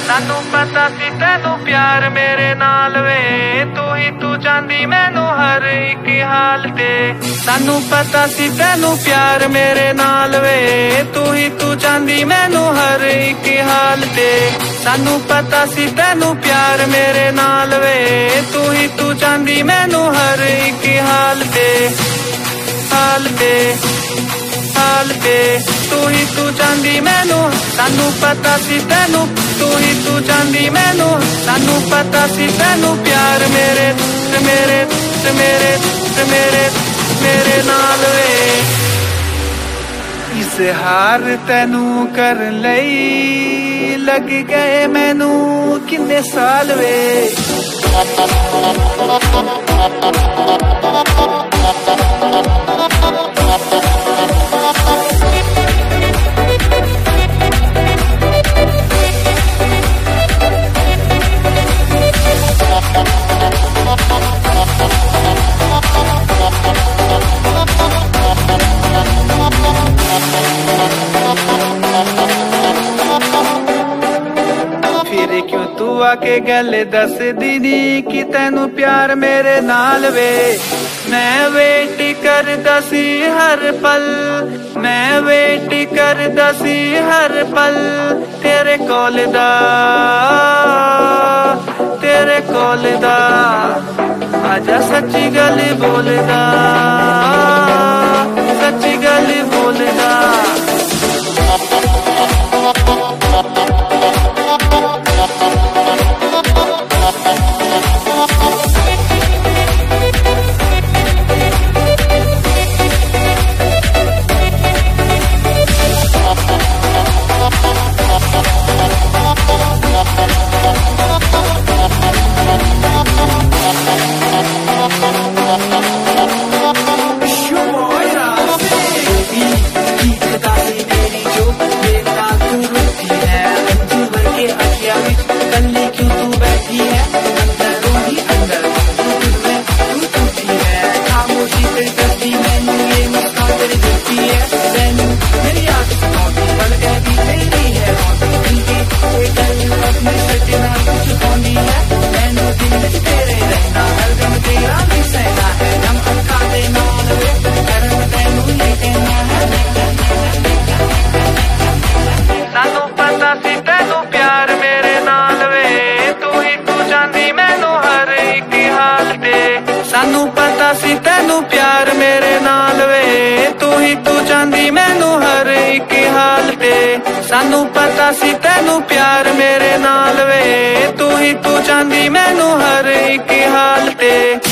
सानू पता सी तेनू प्यार मेरे नाल वे, तू ही तू चांदी मैनू हर एक हाल ते। सानू पता सी तेनू प्यार मेरे नाल वे, तू ही तू चांदी मैनू हर एक हाल ते। सानू पता सी तेनू प्यार मेरे नाल वे, तू ही तू चांदी मैनू हर एक हाल ते, हाल ते, हाल ते। तू ही तू चांदी मैनू, सानू पता सी तेनू, तू ही तू चांदी मैनू। सानू पता सी तेनू प्यार मेरे मेरे मेरे मेरे मेरे नाल वे। इज़हार तेनू कर लई लग गए मैनू किन्ने साल वे। फिर क्यों तू आके गल दस दीदी कि तेनू प्यार मेरे नाल वे। मैं वेट करदा सी हर पल, मैं वेट करदा सी हर पल तेरे कोल दा, तेरे कोल दा। आजा सच्ची गल बोलदा, सच्ची गल बोलदा। सानू पता सी तेनू प्यार मेरे नाल वे, तू ही तू चांदी मैनू हर एक हाल ते। सानू पता सी तेनू प्यार मेरे नाल वे, तू ही तू चांदी मैनू हर एक हाल ते।